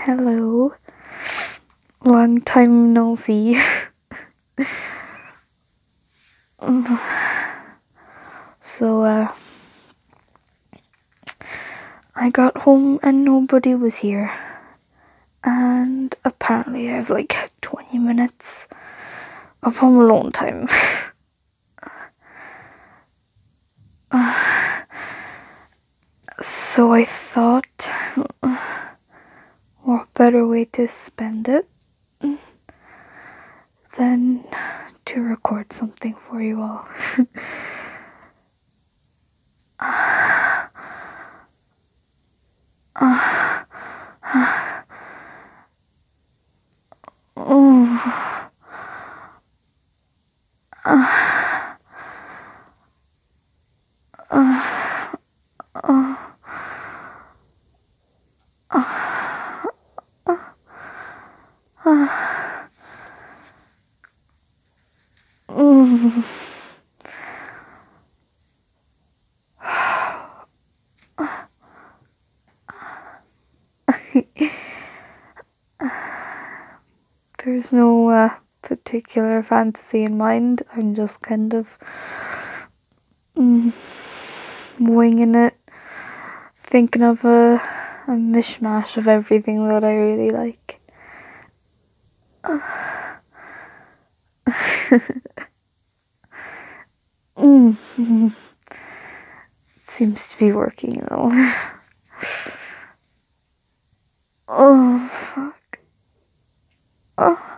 Hello. Long time no see. So, I got home and nobody was here. And apparently I have like 20 minutes of home alone time. So I thought, what better way to spend it than to record something for you all. There's no particular fantasy in mind. I'm just kind of winging it, thinking of a mishmash of everything that I really like. Seems to be working though. Oh, fuck. Oh.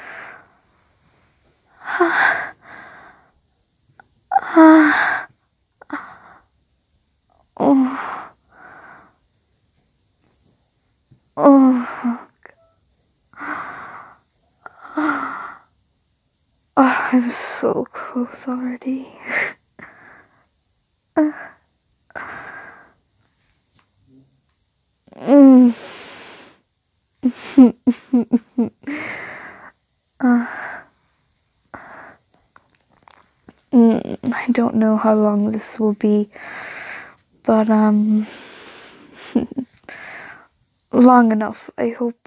Oh. Oh, fuck. Oh, I'm so close already. I don't know how long this will be, but long enough, I hope.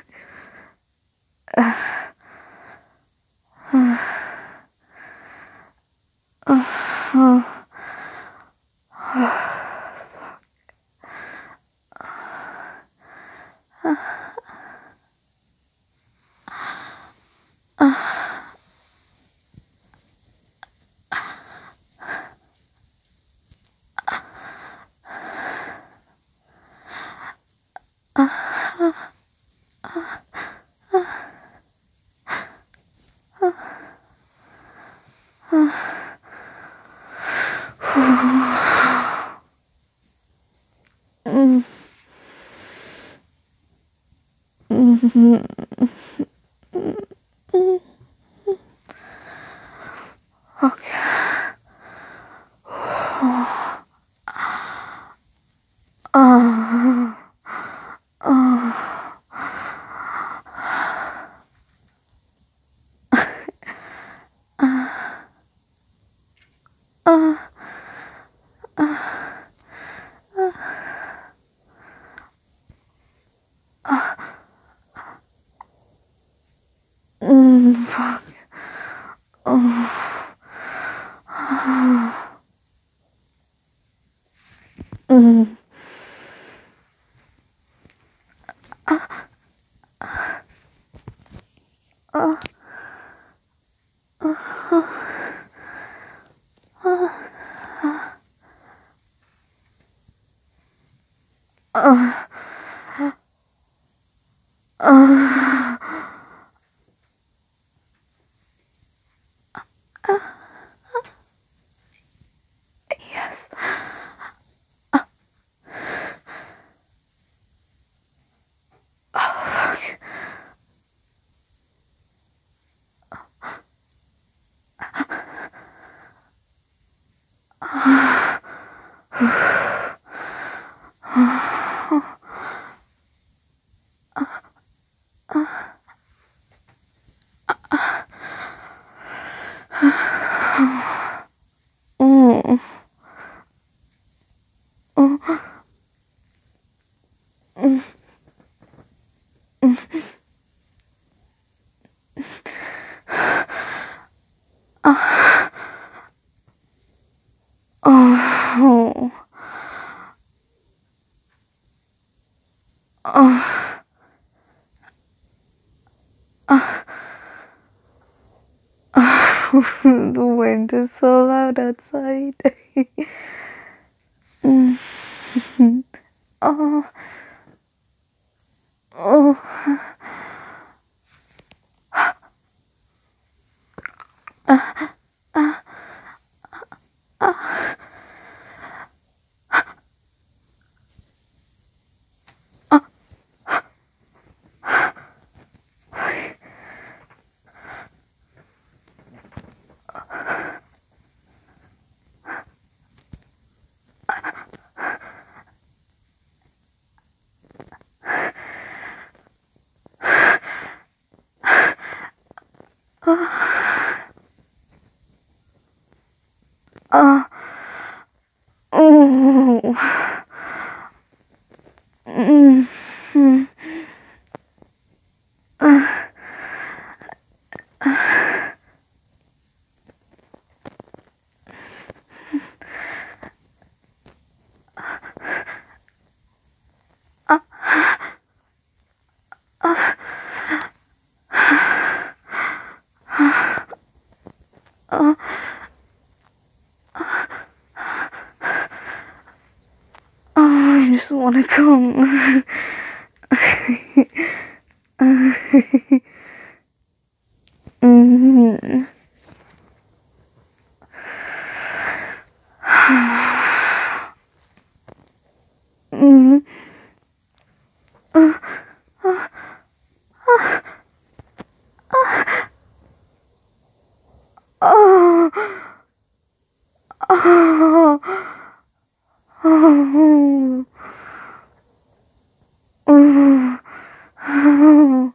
Okay. Fuck. Yes. Oh, fuck. Uh, uh, the wind is so loud outside. Mm. Oh, oh, uh, oh, mm, mm, uh, I just wanna come. Mm, mm, oh, oh, oh, oh, oh.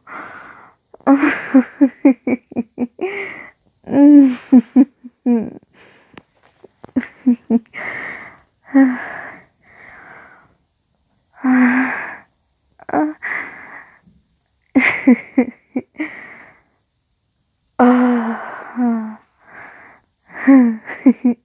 Ah.